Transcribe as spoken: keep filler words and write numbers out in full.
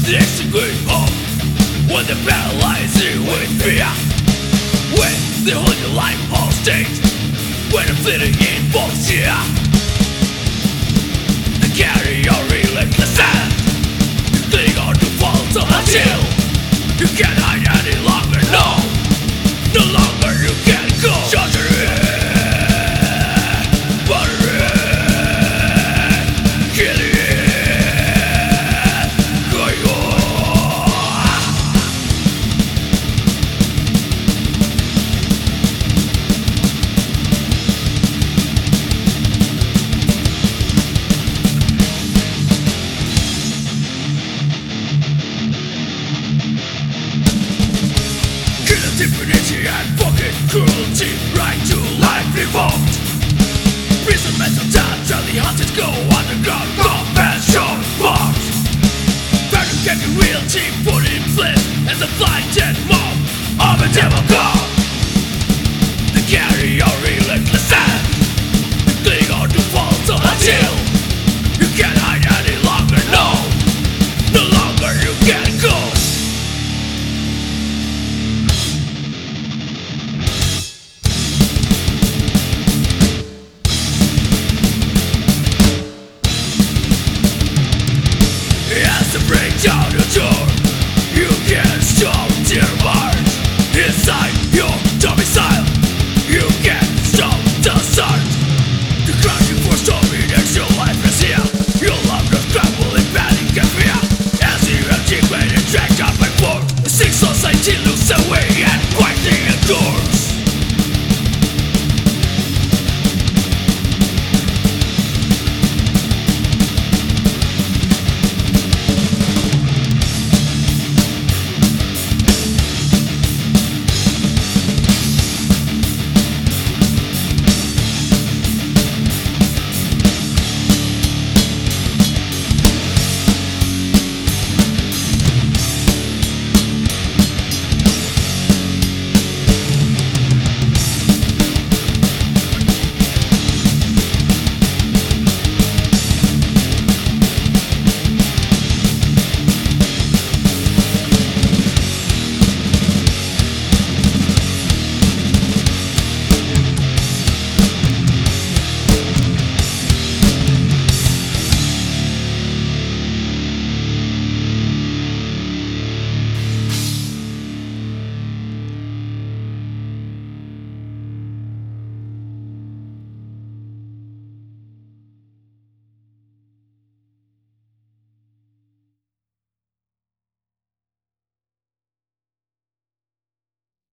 Extinguish hope when they paralyze you with fear. When they hold your life hostage, when they're fleeting in bullshit, they carry your relentless hand. You cling on to false until you can't hide any longer. No, no longer you can go. Shelter it, butter it, kill it. Infinity and fucking cruelty, right to life revoked. Prison mental times and the hunted go underground, compassion marked. Fabricated reality put in place, and the blind dead